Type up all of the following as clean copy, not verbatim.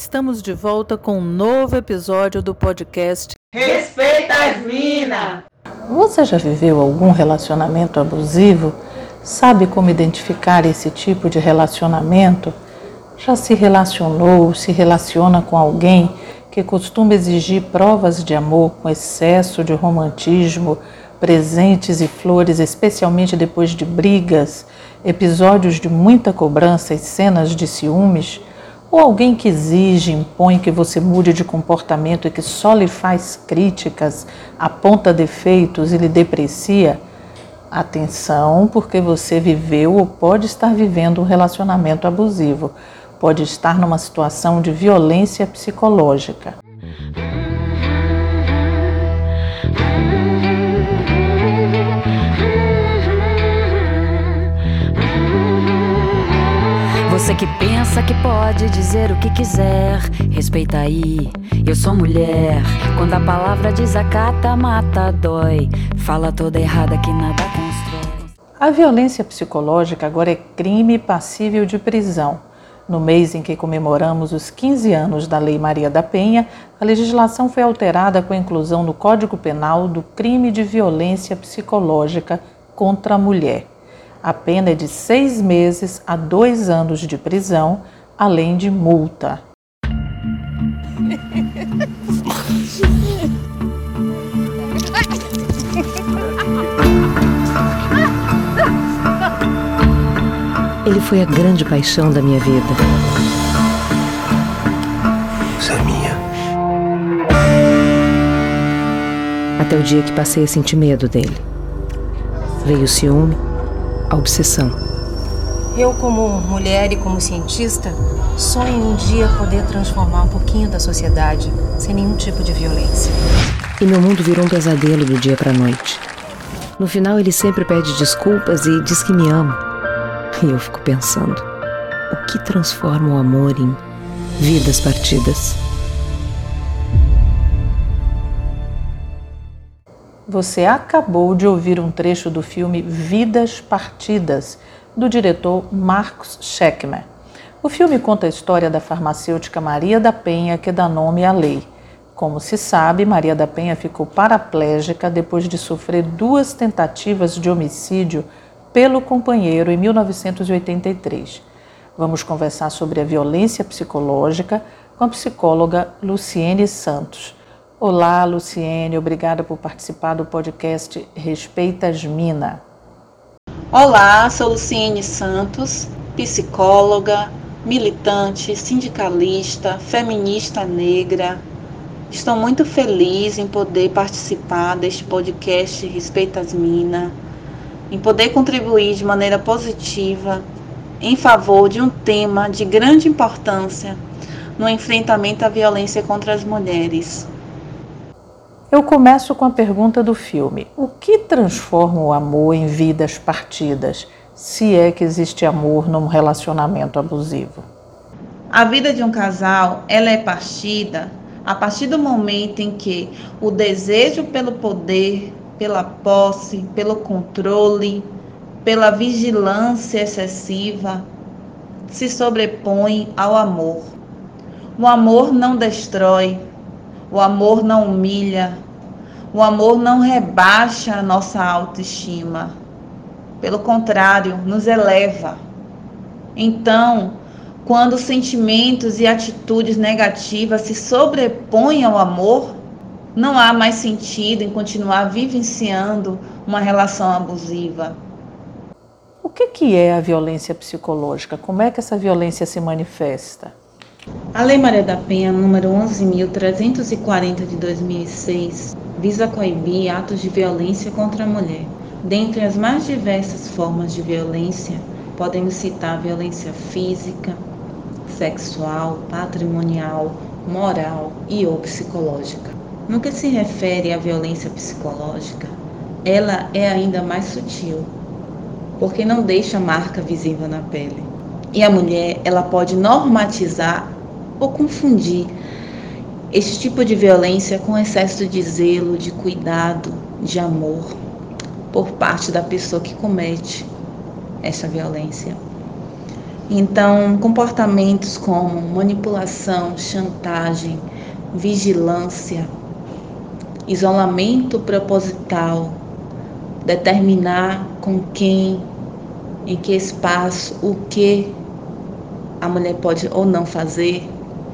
Estamos de volta com um novo episódio do podcast Respeita as Minas! Você já viveu algum relacionamento abusivo? Sabe como identificar esse tipo de relacionamento? Já se relacionou, se relaciona com alguém que costuma exigir provas de amor com excesso de romantismo, presentes e flores, especialmente depois de brigas, episódios de muita cobrança e cenas de ciúmes? Ou alguém que exige, impõe que você mude de comportamento e que só lhe faz críticas, aponta defeitos e lhe deprecia? Atenção, porque você viveu ou pode estar vivendo um relacionamento abusivo. Pode estar numa situação de violência psicológica. Você que pensa que pode dizer o que quiser, respeita aí, eu sou mulher. Quando a palavra desacata, mata, dói. Fala toda errada que nada constrói. A violência psicológica agora é crime passível de prisão. No mês em que comemoramos os 15 anos da Lei Maria da Penha, a legislação foi alterada com a inclusão no Código Penal do crime de violência psicológica contra a mulher. A pena é de 6 meses a 2 anos de prisão, além de multa. Ele foi a grande paixão da minha vida. Você é minha. Até o dia que passei a sentir medo dele. Veio o ciúme, a obsessão. Eu, como mulher e como cientista, sonho em um dia poder transformar um pouquinho da sociedade sem nenhum tipo de violência. E meu mundo virou um pesadelo do dia pra noite. No final, ele sempre pede desculpas e diz que me ama. E eu fico pensando, o que transforma o amor em vidas partidas? Você acabou de ouvir um trecho do filme Vidas Partidas, do diretor Marcos Scheckmer. O filme conta a história da farmacêutica Maria da Penha, que dá nome à lei. Como se sabe, Maria da Penha ficou paraplégica depois de sofrer 2 tentativas de homicídio pelo companheiro em 1983. Vamos conversar sobre a violência psicológica com a psicóloga Luciene Santos. Olá, Luciene, obrigada por participar do podcast Respeita as Minas. Olá, sou Luciene Santos, psicóloga, militante, sindicalista, feminista negra. Estou muito feliz em poder participar deste podcast Respeita as Minas, em poder contribuir de maneira positiva em favor de um tema de grande importância no enfrentamento à violência contra as mulheres. Eu começo com a pergunta do filme. O que transforma o amor em vidas partidas, se é que existe amor num relacionamento abusivo? A vida de um casal, ela é partida a partir do momento em que o desejo pelo poder, pela posse, pelo controle, pela vigilância excessiva, se sobrepõe ao amor. O amor não destrói, o amor não humilha, o amor não rebaixa a nossa autoestima. Pelo contrário, nos eleva. Então, quando sentimentos e atitudes negativas se sobrepõem ao amor, não há mais sentido em continuar vivenciando uma relação abusiva. O que é a violência psicológica? Como é que essa violência se manifesta? A Lei Maria da Penha, número 11.340 de 2006, visa coibir atos de violência contra a mulher. Dentre as mais diversas formas de violência, podemos citar violência física, sexual, patrimonial, moral e ou psicológica. No que se refere à violência psicológica, ela é ainda mais sutil, porque não deixa marca visível na pele. E a mulher, ela pode normatizar ou confundir esse tipo de violência com excesso de zelo, de cuidado, de amor por parte da pessoa que comete essa violência. Então, comportamentos como manipulação, chantagem, vigilância, isolamento proposital, determinar com quem, em que espaço, o que a mulher pode ou não fazer,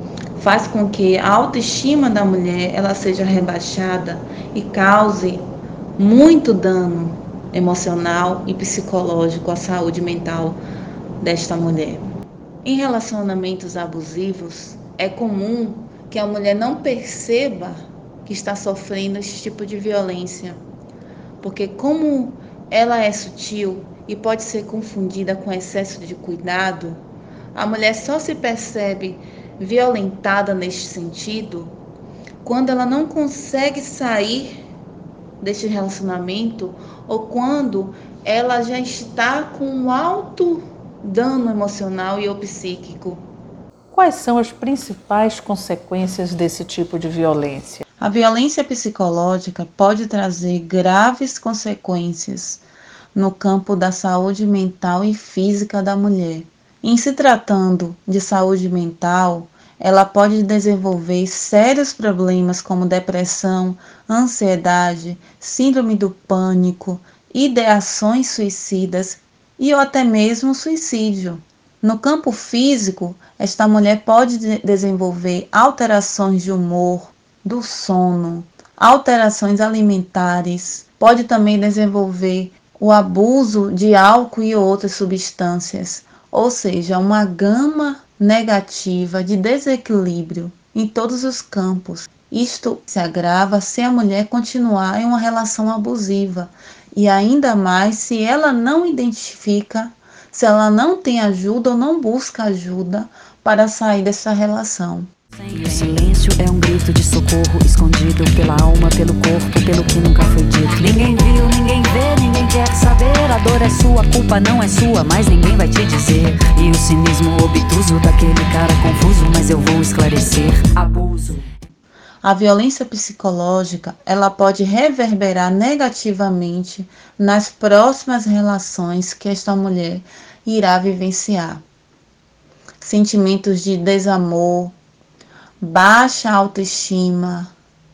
faz com que a autoestima da mulher ela seja rebaixada e cause muito dano emocional e psicológico à saúde mental desta mulher. Em relacionamentos abusivos, é comum que a mulher não perceba que está sofrendo esse tipo de violência, porque como ela é sutil e pode ser confundida com excesso de cuidado, a mulher só se percebe violentada neste sentido quando ela não consegue sair deste relacionamento ou quando ela já está com um alto dano emocional e ou psíquico. Quais são as principais consequências desse tipo de violência? A violência psicológica pode trazer graves consequências no campo da saúde mental e física da mulher. Em se tratando de saúde mental, ela pode desenvolver sérios problemas como depressão, ansiedade, síndrome do pânico, ideações suicidas e ou até mesmo suicídio. No campo físico, esta mulher pode desenvolver alterações de humor, do sono, alterações alimentares, pode também desenvolver o abuso de álcool e outras substâncias, ou seja, uma gama negativa de desequilíbrio em todos os campos. Isto se agrava se a mulher continuar em uma relação abusiva e ainda mais se ela não identifica, se ela não tem ajuda ou não busca ajuda para sair dessa relação. E o silêncio é um grito de socorro escondido pela alma, pelo corpo, pelo que nunca foi dito. Ninguém viu, ninguém vê, ninguém quer saber. A dor é sua, a culpa não é sua, mas ninguém vai te dizer. E o cinismo obtuso daquele cara confuso, mas eu vou esclarecer. Abuso. A violência psicológica, ela pode reverberar negativamente nas próximas relações que esta mulher irá vivenciar. Sentimentos de desamor, baixa autoestima,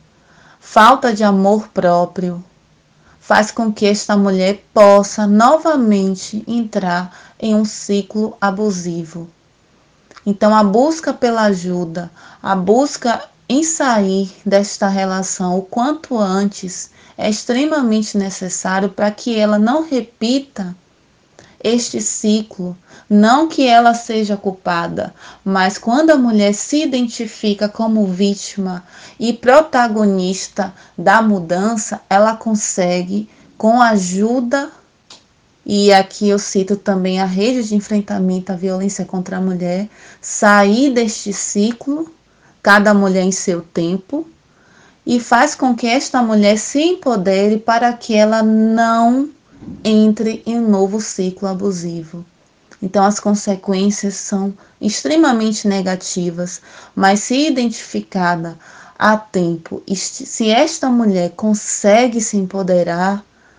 falta de amor próprio, faz com que esta mulher possa novamente entrar em um ciclo abusivo. Então, a busca pela ajuda, a busca em sair desta relação o quanto antes é extremamente necessário para que ela não repita este ciclo. Não que ela seja culpada, mas quando a mulher se identifica como vítima e protagonista da mudança, ela consegue, com a ajuda, e aqui eu cito também a rede de enfrentamento à violência contra a mulher, sair deste ciclo, cada mulher em seu tempo, e faz com que esta mulher se empodere para que ela não entre em um novo ciclo abusivo. Então, as consequências são extremamente negativas, mas se identificada a tempo, se esta mulher consegue se empoderar,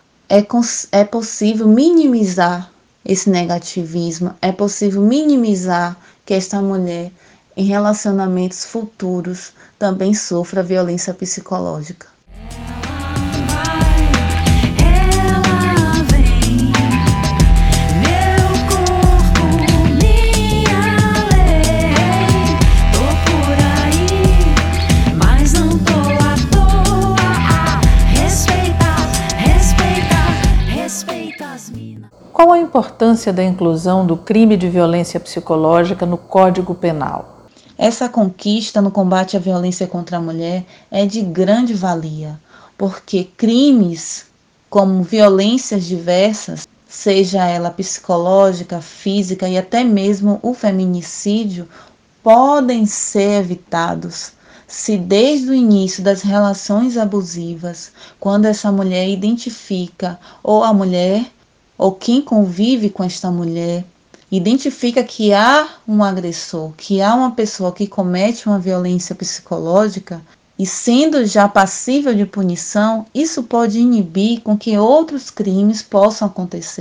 é possível minimizar esse negativismo, é possível minimizar que esta mulher, em relacionamentos futuros, também sofra violência psicológica. Qual a importância da inclusão do crime de violência psicológica no Código Penal? Essa conquista no combate à violência contra a mulher é de grande valia, porque crimes como violências diversas, seja ela psicológica, física e até mesmo o feminicídio, podem ser evitados se desde o início das relações abusivas, quando essa mulher identifica, ou a mulher, ou quem convive com esta mulher, identifica que há um agressor, que há uma pessoa que comete uma violência psicológica, e sendo já passível de punição, isso pode inibir com que outros crimes possam acontecer.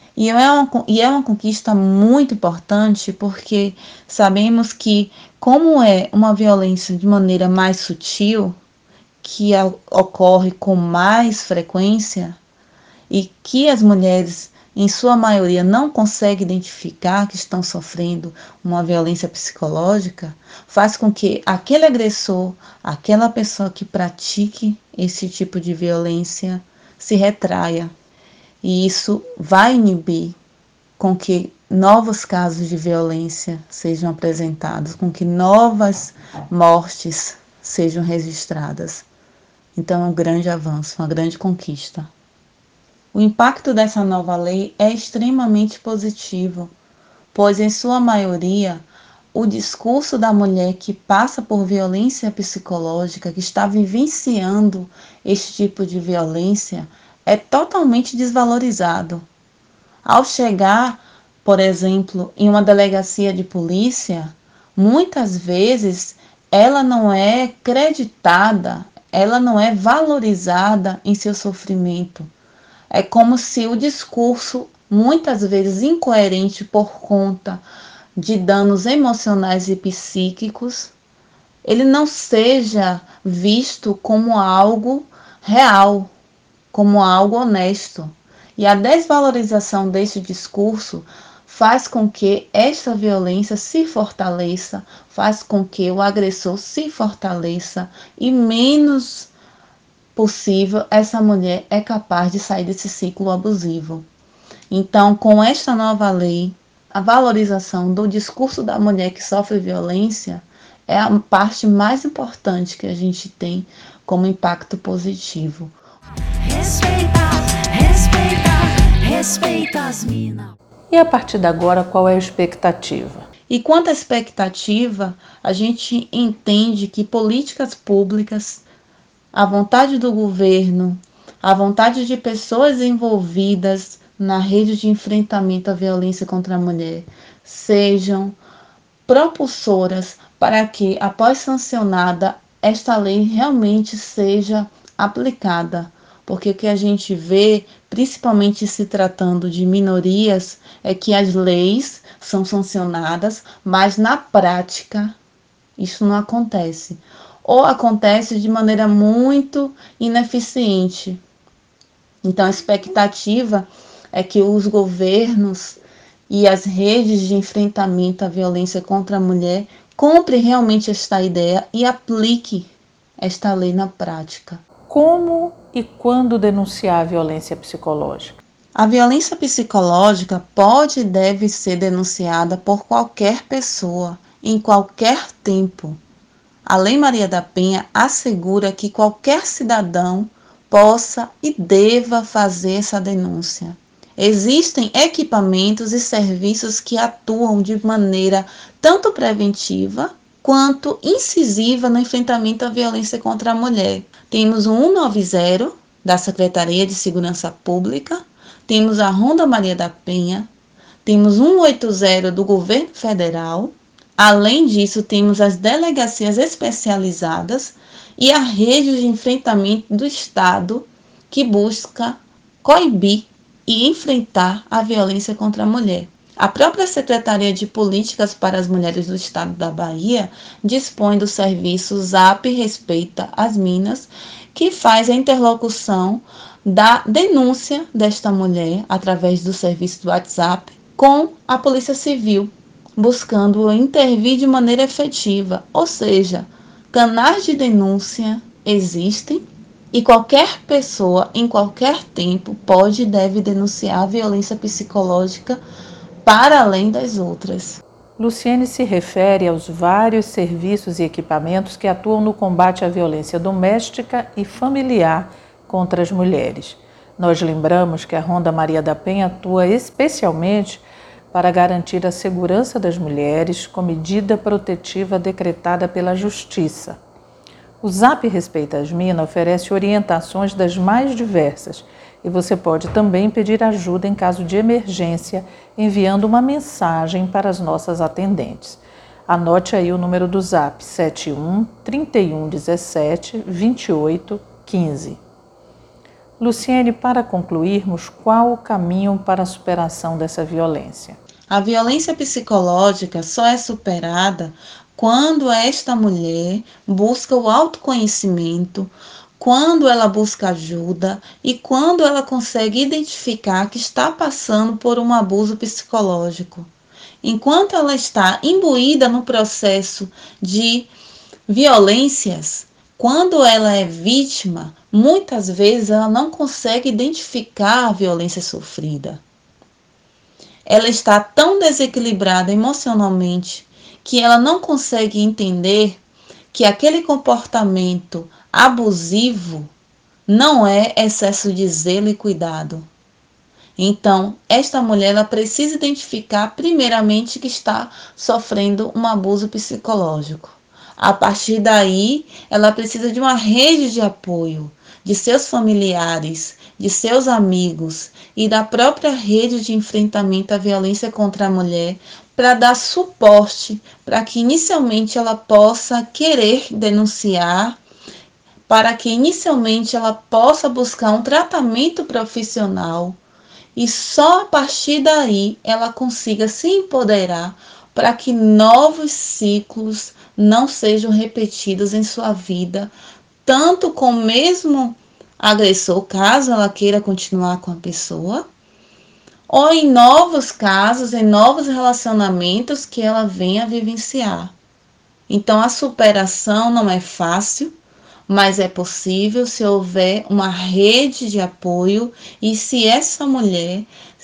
E é uma conquista muito importante porque sabemos que, como é uma violência de maneira mais sutil, que ocorre com mais frequência e que as mulheres, em sua maioria, não conseguem identificar que estão sofrendo uma violência psicológica, faz com que aquele agressor, aquela pessoa que pratique esse tipo de violência, se retraia. E isso vai inibir com que novos casos de violência sejam apresentados, com que novas mortes sejam registradas. Então é um grande avanço, uma grande conquista. O impacto dessa nova lei é extremamente positivo, pois em sua maioria o discurso da mulher que passa por violência psicológica, que está vivenciando este tipo de violência, é totalmente desvalorizado. Ao chegar, por exemplo, em uma delegacia de polícia, muitas vezes ela não é creditada, ela não é valorizada em seu sofrimento. É como se o discurso, muitas vezes incoerente por conta de danos emocionais e psíquicos, ele não seja visto como algo real, como algo honesto. E a desvalorização deste discurso faz com que esta violência se fortaleça, faz com que o agressor se fortaleça e menos possível essa mulher é capaz de sair desse ciclo abusivo. Então, com esta nova lei, a valorização do discurso da mulher que sofre violência é a parte mais importante que a gente tem como impacto positivo. Respeita as minas. E a partir de agora, qual é a expectativa? E quanto à expectativa, a gente entende que políticas públicas, a vontade do governo, a vontade de pessoas envolvidas na rede de enfrentamento à violência contra a mulher sejam propulsoras para que, após sancionada, esta lei realmente seja aplicada. Porque o que a gente vê, principalmente se tratando de minorias, é que as leis são sancionadas, mas na prática isso não acontece. Ou acontece de maneira muito ineficiente. Então a expectativa é que os governos e as redes de enfrentamento à violência contra a mulher comprem realmente esta ideia e aplique esta lei na prática. Como e quando denunciar a violência psicológica? A violência psicológica pode e deve ser denunciada por qualquer pessoa, em qualquer tempo. A Lei Maria da Penha assegura que qualquer cidadão possa e deva fazer essa denúncia. Existem equipamentos e serviços que atuam de maneira tanto preventiva quanto incisiva no enfrentamento à violência contra a mulher. Temos o 190 da Secretaria de Segurança Pública, temos a Ronda Maria da Penha, temos o 180 do Governo Federal. Além disso, temos as delegacias especializadas e a rede de enfrentamento do Estado que busca coibir e enfrentar a violência contra a mulher. A própria Secretaria de Políticas para as Mulheres do Estado da Bahia dispõe do serviço Zap Respeita as Minas, que faz a interlocução da denúncia desta mulher através do serviço do WhatsApp com a Polícia Civil, buscando intervir de maneira efetiva. Ou seja, canais de denúncia existem e qualquer pessoa, em qualquer tempo, pode e deve denunciar a violência psicológica para além das outras. Luciene se refere aos vários serviços e equipamentos que atuam no combate à violência doméstica e familiar contra as mulheres. Nós lembramos que a Ronda Maria da Penha atua especialmente para garantir a segurança das mulheres com medida protetiva decretada pela Justiça. O Zap Respeita as Minas oferece orientações das mais diversas e você pode também pedir ajuda em caso de emergência enviando uma mensagem para as nossas atendentes. Anote aí o número do Zap 71 31 17 28 15. Luciene, para concluirmos, qual o caminho para a superação dessa violência? A violência psicológica só é superada quando esta mulher busca o autoconhecimento, quando ela busca ajuda e quando ela consegue identificar que está passando por um abuso psicológico. Enquanto ela está imbuída no processo de violências, quando ela é vítima, muitas vezes ela não consegue identificar a violência sofrida. Ela está tão desequilibrada emocionalmente que ela não consegue entender que aquele comportamento abusivo não é excesso de zelo e cuidado. Então, esta mulher ela precisa identificar primeiramente que está sofrendo um abuso psicológico. A partir daí, ela precisa de uma rede de apoio de seus familiares, de seus amigos e da própria rede de enfrentamento à violência contra a mulher para dar suporte para que inicialmente ela possa querer denunciar, para que inicialmente ela possa buscar um tratamento profissional e só a partir daí ela consiga se empoderar para que novos ciclos não sejam repetidos em sua vida, tanto com o mesmo agressor, caso ela queira continuar com a pessoa, ou em novos casos, em novos relacionamentos que ela venha a vivenciar. Então, a superação não é fácil, mas é possível se houver uma rede de apoio e se esta mulher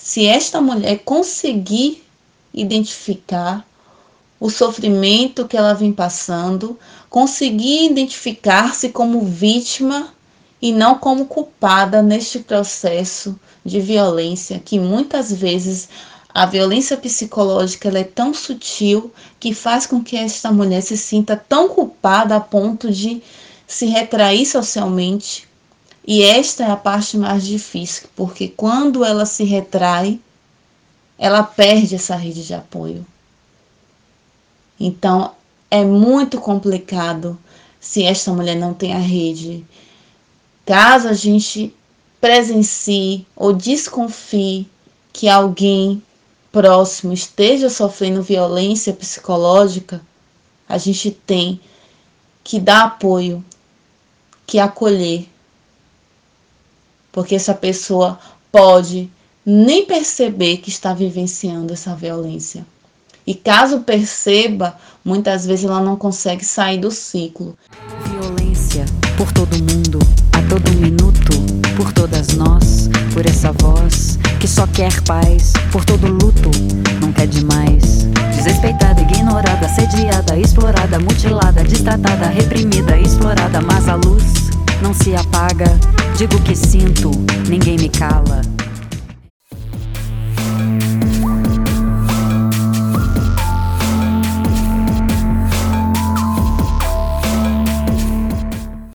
conseguir identificar o sofrimento que ela vem passando, conseguir identificar-se como vítima e não como culpada neste processo de violência, que muitas vezes a violência psicológica ela é tão sutil que faz com que esta mulher se sinta tão culpada a ponto de se retrair socialmente. E esta é a parte mais difícil, porque quando ela se retrai, ela perde essa rede de apoio. Então, é muito complicado se esta mulher não tem a rede. Caso a gente presencie ou desconfie que alguém próximo esteja sofrendo violência psicológica, a gente tem que dar apoio, que acolher. Porque essa pessoa pode nem perceber que está vivenciando essa violência. E caso perceba, muitas vezes ela não consegue sair do ciclo. Violência por todo mundo, a todo minuto, por todas nós, por essa voz que só quer paz, por todo luto, não quer demais. Desrespeitada, ignorada, assediada, explorada, mutilada, destratada, reprimida, explorada, mas a luz não se apaga. Digo que sinto, ninguém me cala.